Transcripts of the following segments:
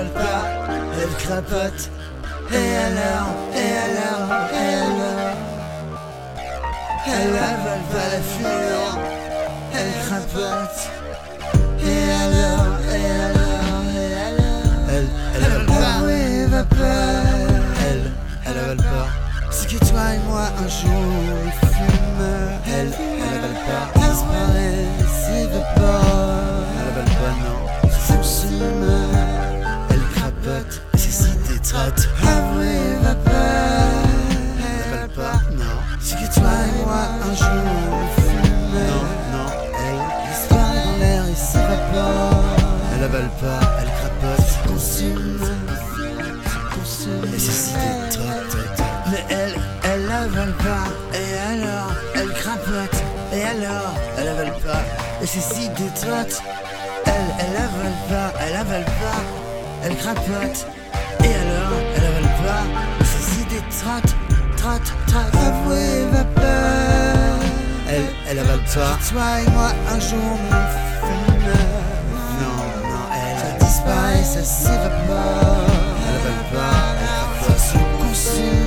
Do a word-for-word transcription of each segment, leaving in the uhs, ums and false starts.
avale pas, elle crapote. Et alors, et alors, et alors, elle avale pas la fumure, elle crapote. Et alors, et alors, et alors, elle, elle avale pas, oui, va pas. Elle, elle avale pas. C'est que toi et moi un jour on fume. Elle, elle avale pas. Disparaît, s'évapore. Elle avale pas, non. Se consume. Elle crapote. Et c'est si détrote. Avouez, va pas. Elle avale pas, non. C'est que toi et moi un jour on fume. Non, non, elle disparaît dans l'air et s'évapore. Elle avale pas, elle crapote. Se consume. Se consume. Et c'est si détrote. Mais elle, elle avale pas, et alors, elle crapote, et alors, elle avale pas, et c'est si détroite. Elle, elle avale pas, elle avale pas, elle crapote, et alors, elle avale pas, et c'est si détroite, trotte, trotte. Avouez, va pas. Elle, elle avale pas. Toi et moi, un jour, on fume. Non, non, elle, ça disparaît, ça s'évapore. Elle avale pas, elle crapote, se consume.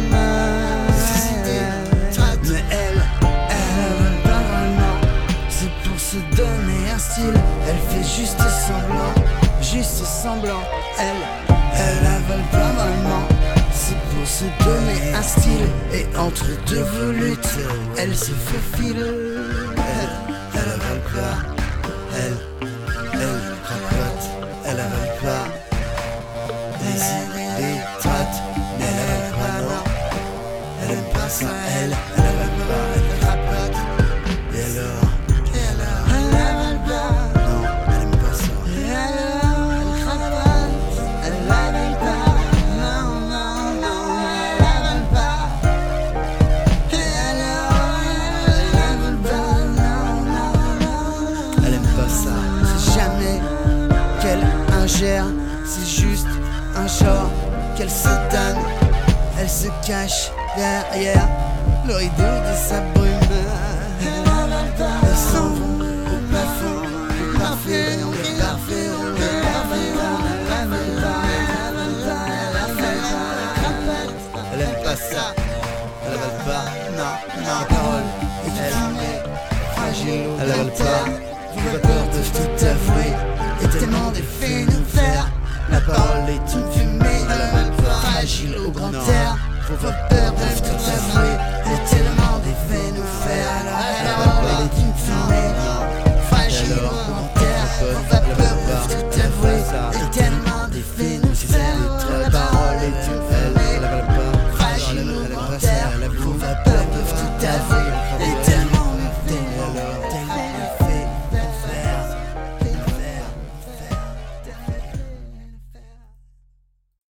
Donner un style, elle fait juste semblant, juste semblant. Elle, elle avale pas vraiment. C'est pour se donner un style. Et entre deux volutes, elle se faufile. Elle, elle avale pas. Elle, elle crapote. Elle avale pas. Les idées traites, mais elle avale pas, non. Elle aime pas ça, elle, elle avale pas. Elle crapote. Et alors? C'est juste un genre qu'elle se donne. Elle se cache derrière le rideau de sa brume. Elles s'en vont au plafond, au parfait, au parfait, au parfait. Elle aime pas ça, elle avale pas, non, non. La parole est fragile, elle avale pas. Vos peurs peuvent tout avouer. Et tellement des faits nous faire. La parole est une fumée, elle avale pas. Fragile au grand air. Vos vapeurs peuvent tout avouer. Et tellement des faits nous faire. La parole est une fumée, fragile au grand air. Vos vapeurs peuvent tout avouer. Et tellement des faits nous faire. La parole est une fumée, fragile au grand air. Vos vapeurs peuvent tout avouer.